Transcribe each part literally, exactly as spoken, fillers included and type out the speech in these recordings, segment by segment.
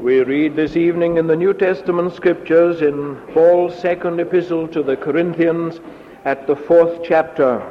We read this evening in the New Testament Scriptures in Paul's second epistle to the Corinthians at the fourth chapter.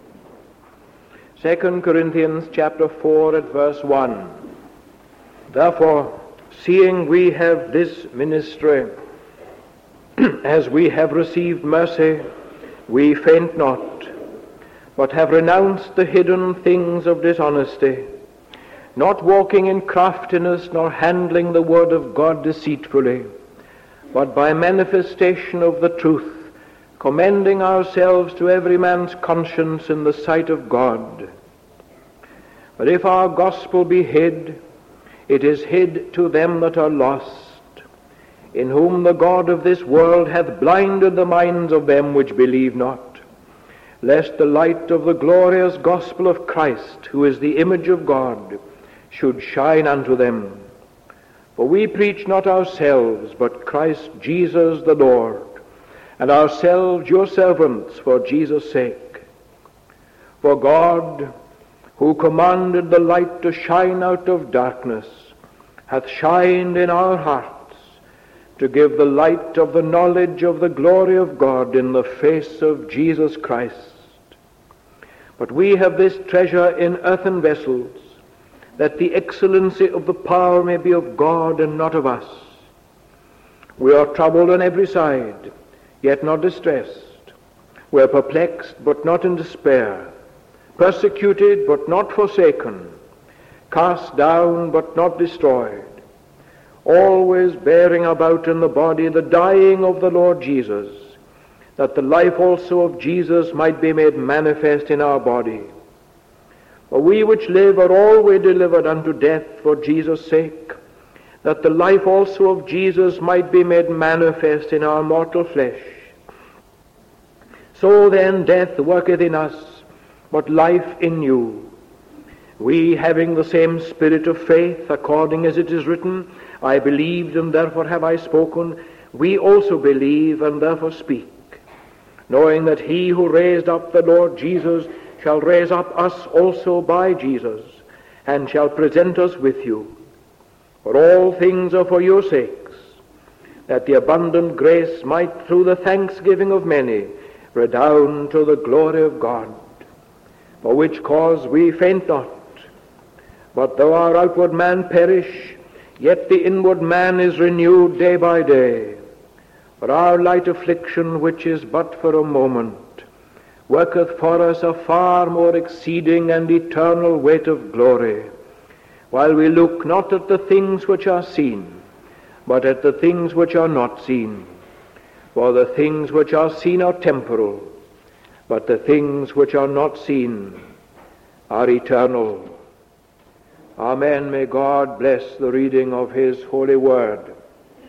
Second Corinthians chapter four at verse one. Therefore, seeing we have this ministry, as we have received mercy, we faint not, but have renounced the hidden things of dishonesty, not walking in craftiness, nor handling the word of God deceitfully, but by manifestation of the truth, commending ourselves to every man's conscience in the sight of God. But if our gospel be hid, it is hid to them that are lost, in whom the God of this world hath blinded the minds of them which believe not, lest the light of the glorious gospel of Christ, who is the image of God, should shine unto them. For we preach not ourselves, but Christ Jesus the Lord, and ourselves your servants for Jesus' sake. For God, who commanded the light to shine out of darkness, hath shined in our hearts, to give the light of the knowledge of the glory of God in the face of Jesus Christ. But we have this treasure in earthen vessels, that the excellency of the power may be of God and not of us. We are troubled on every side, yet not distressed. We are perplexed, but not in despair. Persecuted, but not forsaken. Cast down, but not destroyed. Always bearing about in the body the dying of the Lord Jesus, that the life also of Jesus might be made manifest in our body. For we which live are always delivered unto death for Jesus' sake, that the life also of Jesus might be made manifest in our mortal flesh. So then death worketh in us, but life in you. We, having the same spirit of faith, according as it is written, I believed, and therefore have I spoken, we also believe, and therefore speak, knowing that he who raised up the Lord Jesus shall raise up us also by Jesus, and shall present us with you. For all things are for your sakes, that the abundant grace might through the thanksgiving of many redound to the glory of God. For which cause we faint not, but though our outward man perish, yet the inward man is renewed day by day. For our light affliction, which is but for a moment, worketh for us a far more exceeding and eternal weight of glory, while we look not at the things which are seen, but at the things which are not seen. For the things which are seen are temporal, but the things which are not seen are eternal. Amen. May God bless the reading of his holy word.